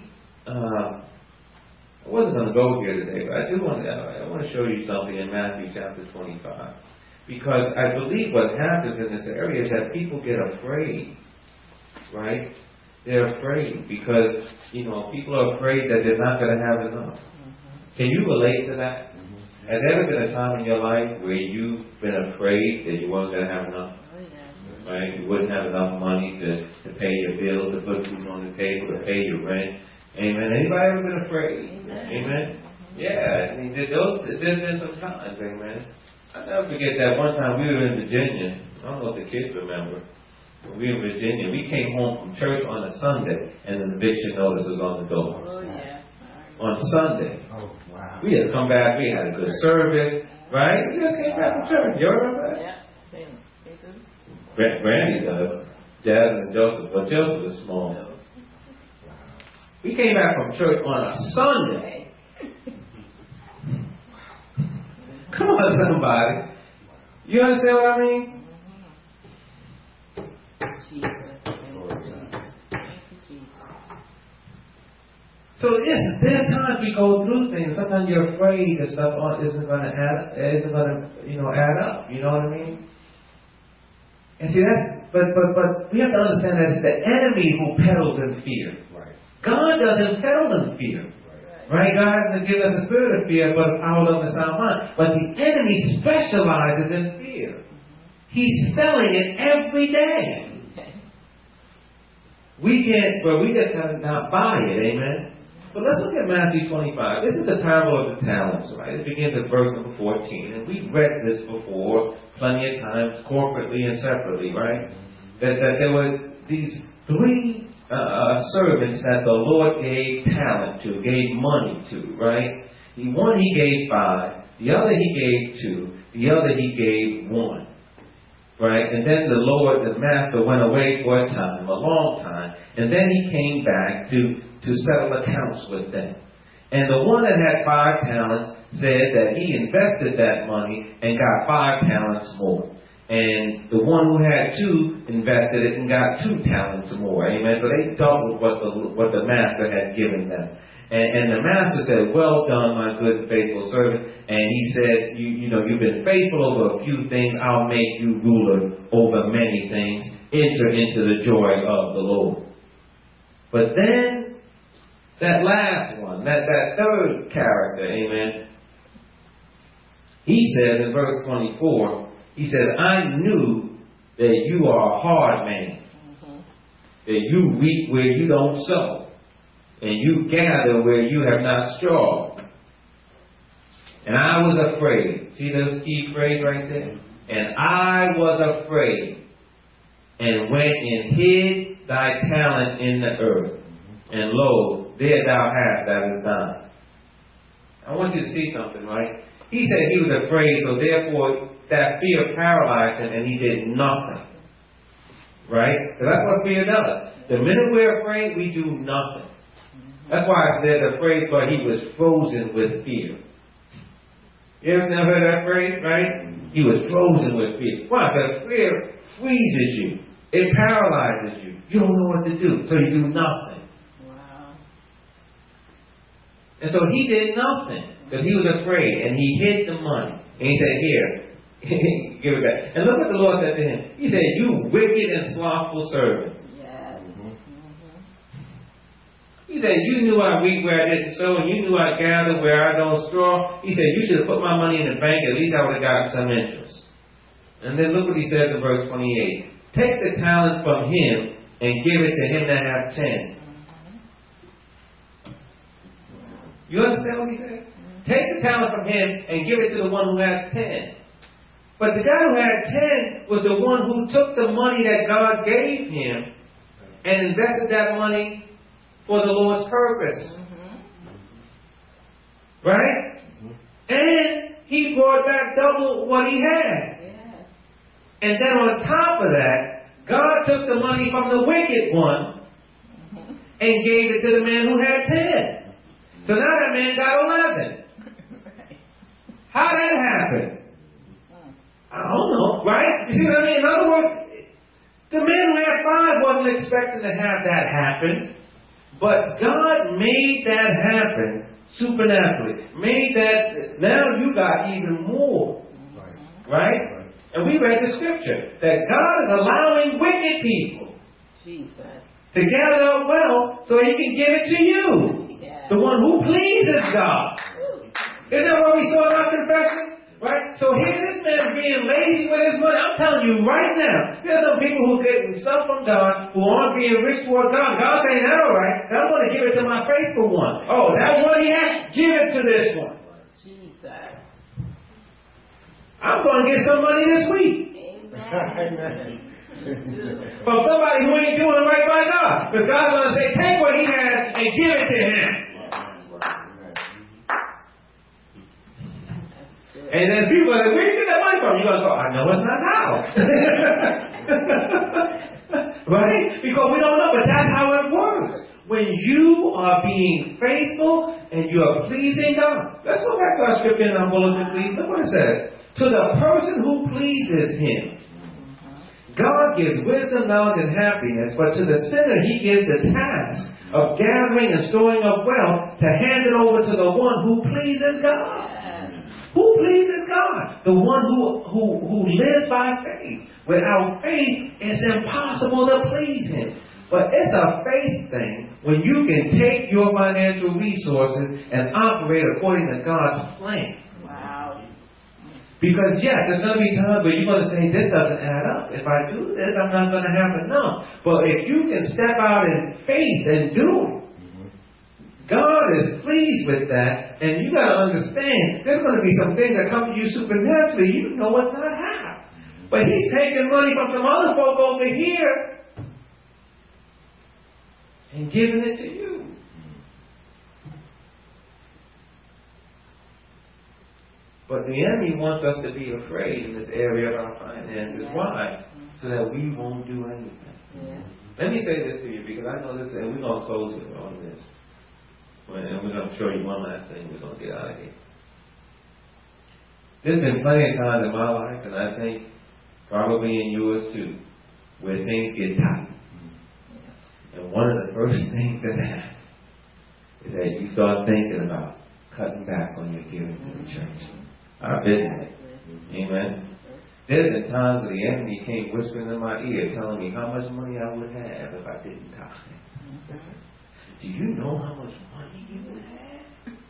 Speaker 1: I wasn't going to go here today, but I want to show you something in Matthew chapter 25. Because I believe what happens in this area is that people get afraid. Right? They're afraid because, people are afraid that they're not going to have enough. Can you relate to that? Has there ever been a time in your life where you've been afraid that you weren't going to have enough? Right? You wouldn't have enough money to pay your bills, to put food on the table, to pay your rent. Amen. Anybody ever been afraid? Amen. Yeah. I mean, there's been some times. Amen. I'll never forget that one time we were in Virginia. I don't know if the kids remember. When we were in Virginia, we came home from church on a Sunday, and an eviction notice was on the door.
Speaker 2: Oh, yeah.
Speaker 1: On Sunday.
Speaker 3: Oh, wow.
Speaker 1: We just come back. We had a good service, right? We just came back from church. You remember that?
Speaker 2: Yeah.
Speaker 1: Brandy does. Jazz and Joseph, but Joseph was small. We came back from church on a Sunday. Come on, somebody. You understand what I mean? So yes, there's times we go through things. Sometimes you're afraid that stuff isn't going to add up. You know what I mean? And see, but we have to understand that it's the enemy who peddles in fear.
Speaker 3: Right.
Speaker 1: God doesn't peddle in fear. Right? God hasn't given us the spirit of fear, but of power, love, and sound mind. But the enemy specializes in fear. He's selling it every day. We just have to not buy it, amen? But let's look at Matthew 25. This is the parable of the talents, right? It begins at verse number 14. And we've read this before plenty of times, corporately and separately, right? That there were these three servants that the Lord gave talent to, gave money to, right? One he gave 5, the other he gave 2, the other he gave 1. Right? And then the master went away for a time, a long time, and then he came back to settle accounts with them. And the one that had 5 talents said that he invested that money and got 5 talents more. And the one who had 2 invested it and got 2 talents more. Amen. So they doubled what the master had given them. And the master said, well done, my good and faithful servant. And he said, you've been faithful over a few things. I'll make you ruler over many things. Enter into the joy of the Lord. But then, that last one, that third character, amen, he says in verse 24, he says, I knew that you are a hard man, that you reap where you don't sow, and you gather where you have not strawed. And I was afraid. See those key phrase right there? And I was afraid, and went and hid thy talent in the earth. And lo, there thou hast that is thine. I want you to see something, right? He said he was afraid, so therefore that fear paralyzed him and he did nothing. Right? So that's what fear does. The minute we're afraid, we do nothing. That's why there's a phrase, but he was frozen with fear. You ever heard that phrase, right? He was frozen with fear. Why? Because fear freezes you. It paralyzes you. You don't know what to do, so you do nothing.
Speaker 2: Wow.
Speaker 1: And so he did nothing. Because he was afraid, and he hid the money. And he said, here, give it back. And look what the Lord said to him. He said, you wicked and slothful servant.
Speaker 2: Yes.
Speaker 1: He said, you knew I reap where I didn't sow, and you knew I gather where I don't straw. He said, you should have put my money in the bank. At least I would have gotten some interest. And then look what he says in verse 28. Take the talent from him and give it to him that hath 10. You understand what he said? Take the talent from him and give it to the one who has 10. But the guy who had 10 was the one who took the money that God gave him and invested that money for the Lord's purpose. Right? And he brought back double what he had. And then on top of that, God took the money from the wicked one and gave it to the man who had 10. So now that man got 11. How did that happen? I don't know, right? You see what I mean? In other words, the man who had 5 wasn't expecting to have that happen. But God made that happen supernaturally. Made that, now you got even more. Right? And we read the scripture that God is allowing wicked people to gather up wealth so he can give it to you. The one who pleases God. Isn't that what we saw in our confession? Right? So here this man being lazy with his money. I'm telling you right now, there's some people who getting stuff from God who aren't being rich toward God. God's saying, that all right. I want to give it to my faithful one. Oh, that one he has, give it to this one.
Speaker 2: Jesus.
Speaker 1: I'm going to get some money this week.
Speaker 2: Amen.
Speaker 1: From somebody who ain't doing right by God. Because God's going to say, take what he has and give it to him. And then people are like, where you get that money from? You're going to go, I know it's not now. Right? Because we don't know, but that's how it works. When you are being faithful and you are pleasing God. Let's go back to our scripture in our bulletin, please. Look what it says. To the person who pleases him, God gives wisdom, knowledge, and happiness, but to the sinner he gives the task of gathering and storing up wealth to hand it over to the one who pleases God. Who pleases God? The one who lives by faith. Without faith, it's impossible to please him. But it's a faith thing when you can take your financial resources and operate according to God's plan.
Speaker 2: Wow.
Speaker 1: Because yes, there's going to be times where you're going to say, this doesn't add up. If I do this, I'm not going to have enough. But if you can step out in faith and do it, God is pleased with that, and you got to understand, there's going to be some things that come to you supernaturally. You know it's not how. But he's taking money from some other folk over here and giving it to you. But the enemy wants us to be afraid in this area of our finances. Why? So that we won't do anything. Yeah. Let me say this to you, because I know this, and we're going to close with all this. And we're going to show you one last thing. We're going to get out of here. There's been plenty of times in my life, and I think probably in yours too, where things get tight. And one of the first things that happen is that you start thinking about cutting back on your giving to the church. I've been there. Amen. There's been times where the enemy came whispering in my ear, telling me how much money I would have if I didn't tithe. Do you know how much money you would have?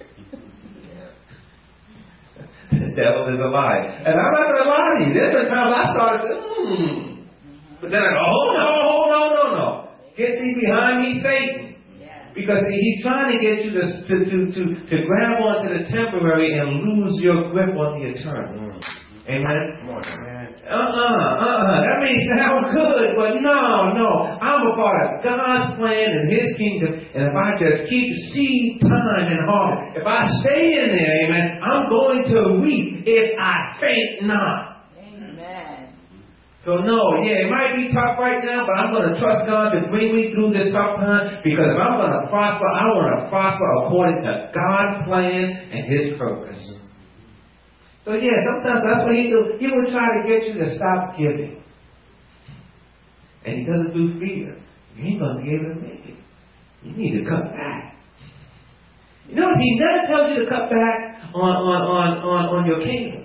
Speaker 1: The devil is a lie. And I'm not going to lie to you. There's been times I started to, But then I go, no. Get thee behind me, Satan. Because he's trying to get you to grab onto the temporary and lose your grip on the eternal. Amen? That may sound good, but no. I'm a part of God's plan and his kingdom. And if I just keep seed time and harvest, if I stay in there, amen, I'm going to reap if I faint not.
Speaker 2: Amen.
Speaker 1: So it might be tough right now, but I'm going to trust God to bring me through this tough time, because if I'm going to prosper, I want to prosper according to God's plan and his purpose. So sometimes that's what he do. He will try to get you to stop giving. And he does it through fear. You ain't going to be able to make it. You need to cut back. You notice he never tells you to cut back on your cable.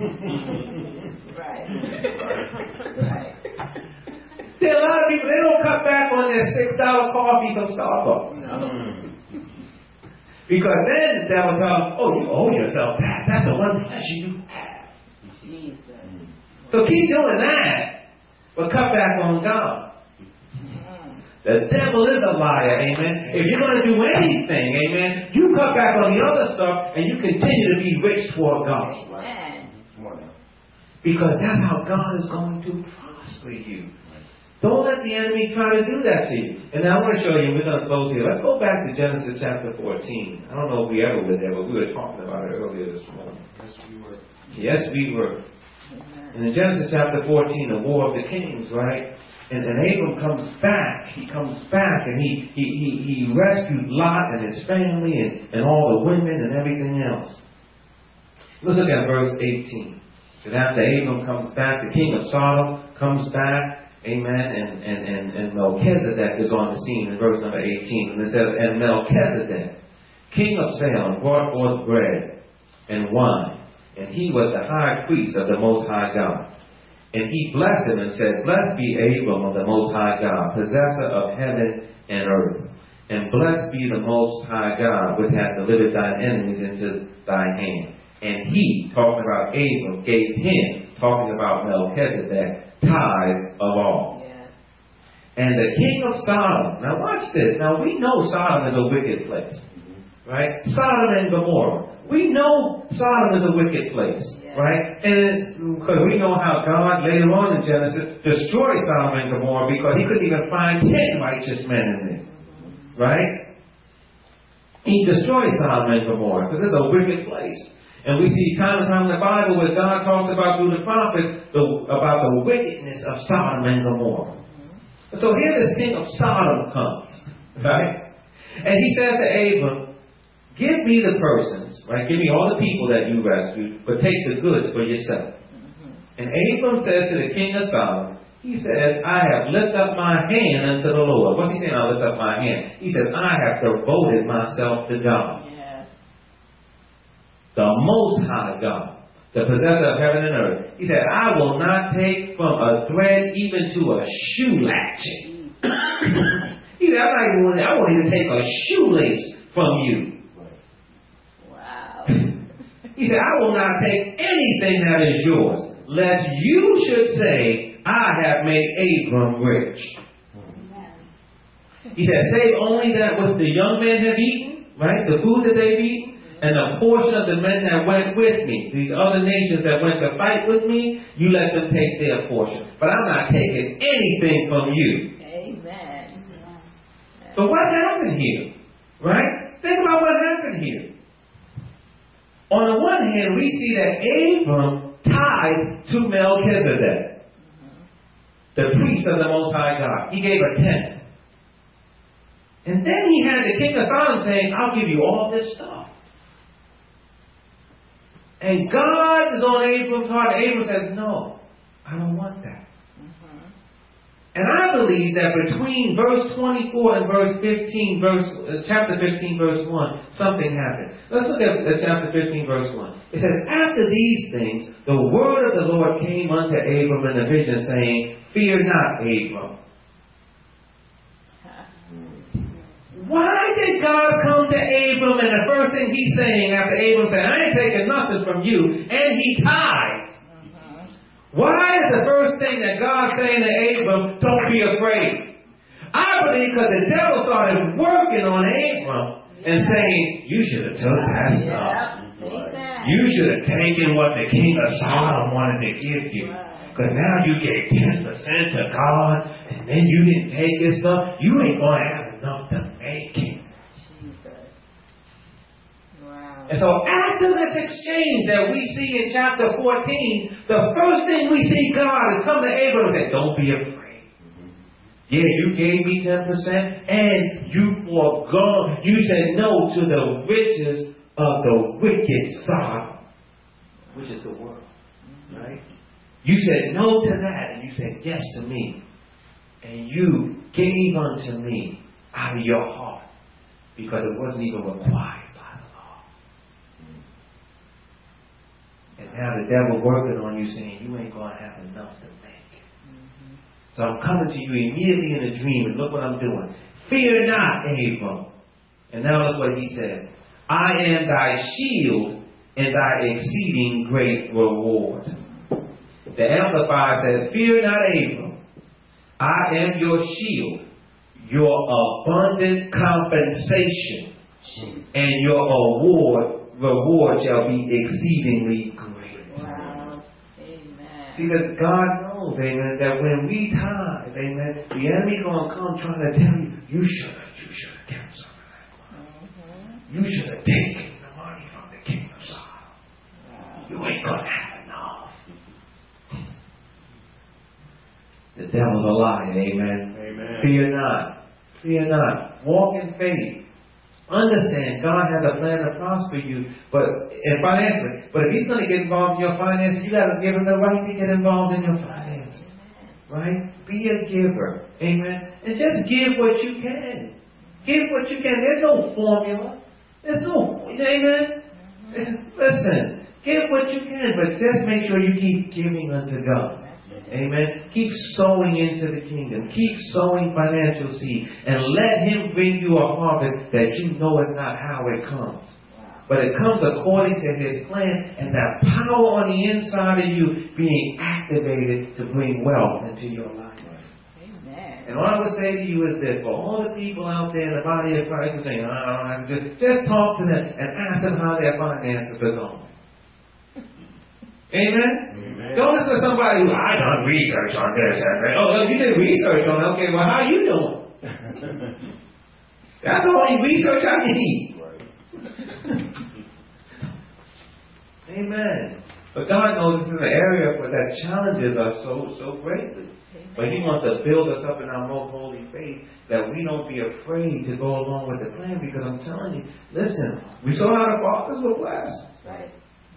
Speaker 2: Right. Right.
Speaker 1: There are a lot of people, they don't cut back on their $6 coffee from Starbucks.
Speaker 2: No.
Speaker 1: Because then the devil tells them, oh, you owe yourself that. That's the one pleasure you have.
Speaker 2: Jesus.
Speaker 1: So keep doing that, but cut back on God. The devil is a liar, amen. If you're going to do anything, amen, you cut back on the other stuff and you continue to be rich toward God.
Speaker 2: Amen.
Speaker 1: Because that's how God is going to prosper you. Don't let the enemy try to do that to you. And now I want to show you, we're going to close here. Let's go back to Genesis chapter 14. I don't know if we ever were there, but we were talking about it earlier this morning. Yes, we were. And in Genesis chapter 14, the war of the kings, right? And Abram comes back. He comes back and he rescued Lot and his family and all the women and everything else. Let's look at verse 18. And after Abram comes back, the king of Sodom comes back, amen, and Melchizedek is on the scene in verse number 18. And it says, and Melchizedek, king of Salem, brought forth bread and wine, and he was the high priest of the Most High God. And he blessed him and said, blessed be Abram of the Most High God, possessor of heaven and earth. And blessed be the Most High God, which hath delivered thine enemies into thy hand. And he, talking about Abram, gave him, talking about Melchizedek, tithes of all.
Speaker 2: Yes.
Speaker 1: And the king of Sodom, now watch this. Now we know Sodom is a wicked place. Right? Sodom and Gomorrah. We know Sodom is a wicked place.
Speaker 2: Yes.
Speaker 1: Right? And because we know how God later on in Genesis destroyed Sodom and Gomorrah because he couldn't even find 10 righteous men in there. Right? He destroyed Sodom and Gomorrah because it's a wicked place. And we see time and time in the Bible where God talks about through the prophets about the wickedness of Sodom and Gomorrah. And so here this king of Sodom comes, right? And he says to Abram, give me the persons, right? Give me all the people that you rescued, but take the goods for yourself. And Abram says to the king of Sodom, he says, I have lifted up my hand unto the Lord. What's he saying, I lift up my hand? He says, I have devoted myself to God. The Most High God, the possessor of heaven and earth. He said, I will not take from a thread even to a shoe latchet. He said, I won't even take a shoelace from you.
Speaker 2: Wow.
Speaker 1: He said, I will not take anything that is yours, lest you should say, I have made Abram rich. He said, save only that which the young men have eaten, right? The food that they've eaten. And a portion of the men that went with me, these other nations that went to fight with me, you let them take their portion. But I'm not taking anything from you.
Speaker 2: Amen.
Speaker 1: So what happened here? Right? Think about what happened here. On the one hand, we see that Abram tied to Melchizedek, the priest of the Most High God. He gave a tenth. And then he had the king of Sodom saying, I'll give you all this stuff. And God is on Abram's heart. Abram says, no, I don't want that. And I believe that between verse 24 and verse 15, chapter 15, verse 1, something happened. Let's look at chapter 15, verse 1. It says, after these things, the word of the Lord came unto Abram in a vision, saying, fear not, Abram. Why did God come to Abram and the first thing he's saying after Abram said, I ain't taking nothing from you, and he tithes? Why is the first thing that God's saying to Abram, don't be afraid? I believe because the devil started working on Abram and saying, you should have took that stuff. You should have taken what the king of Sodom wanted to give you. Because now you gave 10% to God, and then you didn't take this stuff. You ain't going to have enough to make it.
Speaker 2: Jesus. Wow.
Speaker 1: And so after this exchange that we see in chapter 14, the first thing we see God is come to Abram and say, don't be afraid. Yeah, you gave me 10% and you forgot. You said no to the riches of the wicked Sodom, which is the world. Right? You said no to that and you said yes to me. And you gave unto me out of your heart because it wasn't even required by And now the devil working on you saying you ain't going to have enough to make. So I'm coming to you immediately in a dream, and look what I'm doing. Fear not, Abram. And now look what he says. I am thy shield and thy exceeding great reward. The Amplified says, fear not, Abram. I am your shield, your abundant compensation, and your reward shall be exceedingly great.
Speaker 2: Wow. Amen.
Speaker 1: See, that God knows, amen, that when we tithe, amen, the enemy going to come trying to tell you, you should have kept some of that money. You should have taken the money from the king of Sodom. You ain't going to have enough. The devil's a liar, amen.
Speaker 3: Amen.
Speaker 1: Fear not. Fear not. Walk in faith. Understand, God has a plan to prosper you, and financially. But if He's going to get involved in your finances, you got to give Him the right to get involved in your finances. Right? Be a giver. Amen. And just give what you can. Give what you can. There's no formula. There's no, amen. Listen, give what you can, but just make sure you keep giving unto God. Amen. Keep sowing into the kingdom. Keep sowing financial seed. And let Him bring you a harvest that you know is not how it comes. But it comes according to His plan, and that power on the inside of you being activated to bring wealth into your life.
Speaker 2: Amen.
Speaker 1: And what I would say to you is this: for all the people out there in the body of Christ who saying, I don't have to, just talk to them and ask them how their finances are going. Amen?
Speaker 3: Amen.
Speaker 1: Don't listen to somebody who, I done research on this. Oh, you did research on it. Okay, well, how you doing? That's the only research I need. Amen. But God knows this is an area where that challenges us so greatly. But He wants to build us up in our most holy faith that we don't be afraid to go along with the plan, because I'm telling you, listen, we saw how the fathers were blessed.
Speaker 2: That's right.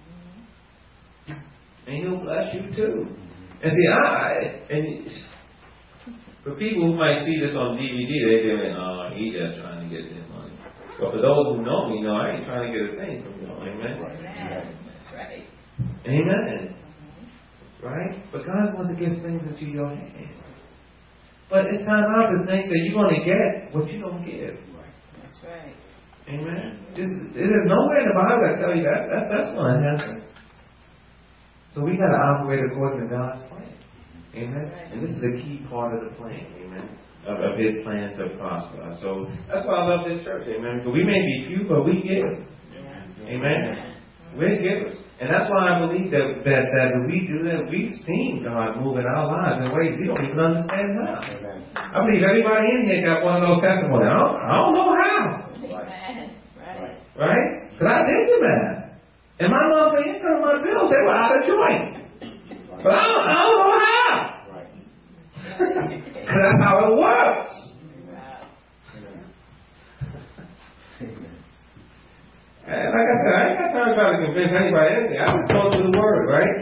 Speaker 1: And He'll bless you too. And see, for people who might see this on DVD, they're doing, he just trying to get their money. But for those who know me, know I ain't trying to get a thing from you. Amen?
Speaker 2: Amen. That's right.
Speaker 1: Amen. Right? But God wants to get things into your hands. But it's time out to think that you're going to get what you don't give.
Speaker 2: That's right.
Speaker 1: Amen? There's nowhere in the Bible that tell you that. That's going to happen. So we got to operate according to God's plan. Amen? And this is a key part of the plan. Amen? Of His plan to prosper us. So that's why I love this church. Amen? Because we may be few, but we give. Amen? We're givers. And that's why I believe that when we do that, we've seen God move in our lives in ways we don't even understand how. I believe everybody in here got one of those testimonies. I don't know how.
Speaker 2: Amen. Right.
Speaker 1: Right? Because I did the math. And my monthly income, my bills, they were out of joint. But I don't know how. Because that's how it works. And like I said, I ain't got time to try to convince anybody anything. I just go through the Word, right?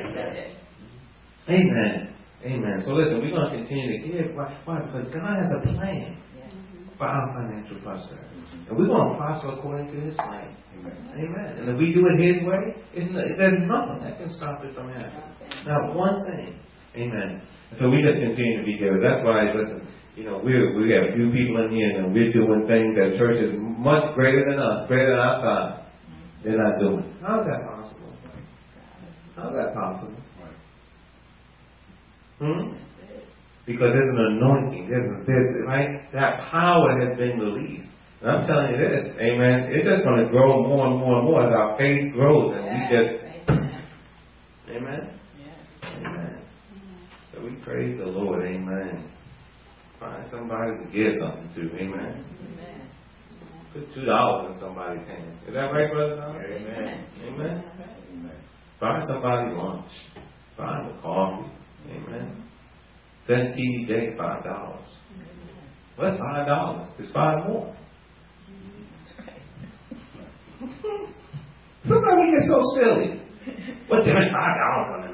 Speaker 1: Amen. Amen. So listen, we're going to continue to give. Why? Because God has a plan for our financial prosperity. And we're going to prosper according to His plan. Amen. And if we do it His way, there's nothing that can stop it from happening. Not one thing. Amen. So we just continue to be givers. That's why, listen, we have a few people in here and we're doing things that church is much greater than us, greater than our size. They're not doing. How is that possible? How is that possible? Because there's an anointing. There's right? That power has been released. And I'm telling you this, amen, it's just going to grow more and more and more as our faith grows. And we just, amen? Amen. So we praise the Lord, amen. Find somebody to give something to, amen. Put $2 in somebody's hand. Is that right, Brother Don?
Speaker 3: Amen.
Speaker 1: Amen. Buy somebody lunch. Buy them a coffee. Amen. Send TD Jakes $5. What's $5? It's 5 more. Sometimes we get so silly. What difference $5 going to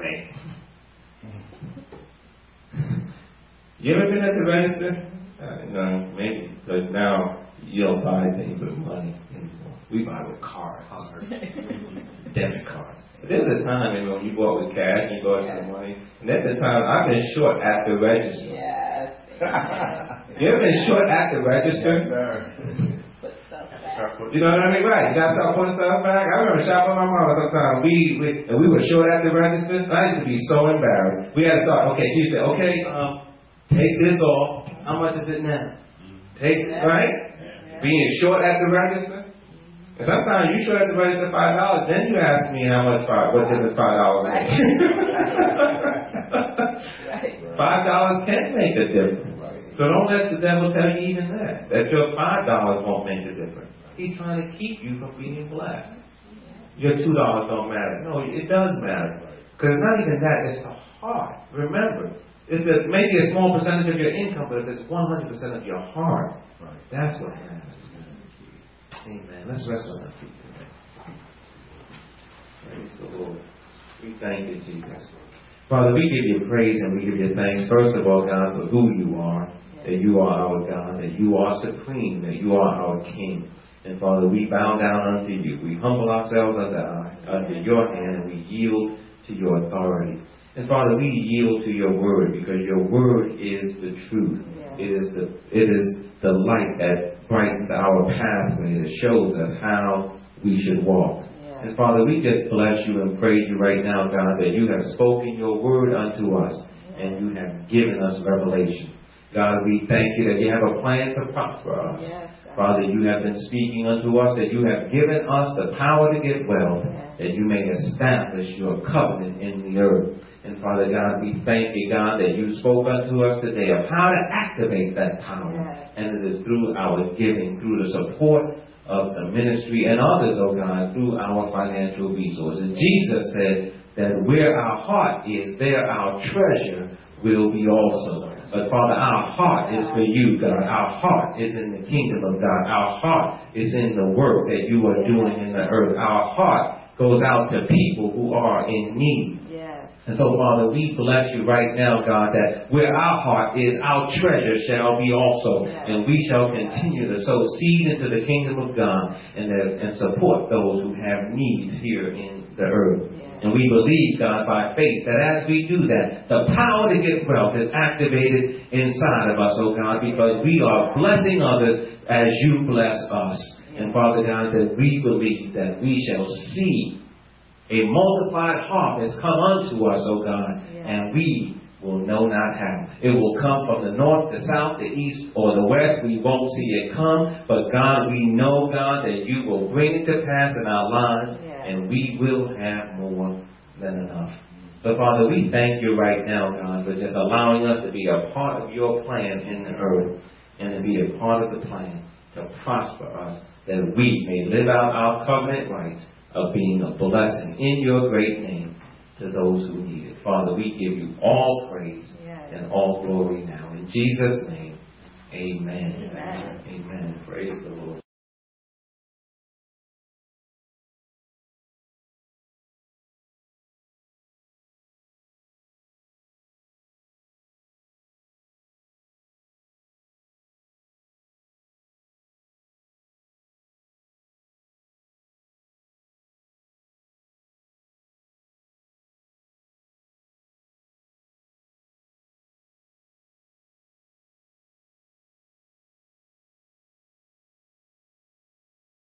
Speaker 1: make? You ever been at the register? No, maybe. Because now you don't buy things with money anymore. We buy with cards. Debit cards. There's a time when you go out with cash and you go out with the money, and there's a time I've been short at the register.
Speaker 2: Yes.
Speaker 1: You ever been short at the register?
Speaker 3: Yes, sir.
Speaker 2: Put stuff back.
Speaker 1: You know what I mean? Right. You got to start putting stuff back. I remember shopping with my mom sometimes. We were short at the register. I used to be so embarrassed. We had to start, okay, she said, okay, take this off. How much is it now? Take, right? Being short at the register. And sometimes you short at the register $5, then you ask me how much what difference $5 make. $5 can make a difference. So don't let the devil tell you even that your $5 won't make a difference. He's trying to keep you from being blessed. Your $2 don't matter. No, it does matter. Because it's not even that, it's the heart. Remember, it's maybe a small percentage of your income, but if it's 100% of your heart, that's what matters. Amen. Let's rest on our feet today. Praise the Lord. We thank you, Jesus. Father, we give you praise and we give you thanks, first of all, God, for who you are, that you are our God, that you are supreme, that you are our King. And Father, we bow down unto you. We humble ourselves under your hand and we yield to your authority. And Father, we yield to your word because your word is the truth. It is the light that brightens our pathway, that shows us how we should walk. And Father, we just bless you and praise you right now, God, that you have spoken your word unto us and you have given us revelation. God, we thank you that you have a plan to prosper us. Father, you have been speaking unto us that you have given us the power to get wealth, that you may establish your covenant in the earth. And Father God, we thank you, God, that you spoke unto us today of how to activate that power. And it is through our giving, through the support of the ministry and others, oh God, through our financial resources. Jesus said that where our heart is, there our treasure will be also. But Father, our heart is for you, God. Our heart is in the kingdom of God. Our heart is in the work that you are doing in the earth. Our heart goes out to people who are in need. And so, Father, we bless you right now, God, that where our heart is, our treasure shall be also. And we shall continue to sow seed into the kingdom of God and support those who have needs here in the earth. And we believe, God, by faith, that as we do that, the power to get wealth is activated inside of us, oh God, because we are blessing others as you bless us. And Father God, that we believe that we shall see a multiplied harvest come unto us, O God, and we will know not how. It will come from the north, the south, the east, or the west. We won't see it come, but God, we know, God, that you will bring it to pass in our lives, and we will have more than enough. So, Father, we thank you right now, God, for just allowing us to be a part of your plan in the earth, and to be a part of the plan to prosper us, that we may live out our covenant rights of being a blessing in your great name to those who need it. Father, we give you all praise and all glory now. In Jesus' name, amen. Amen. Praise the Lord.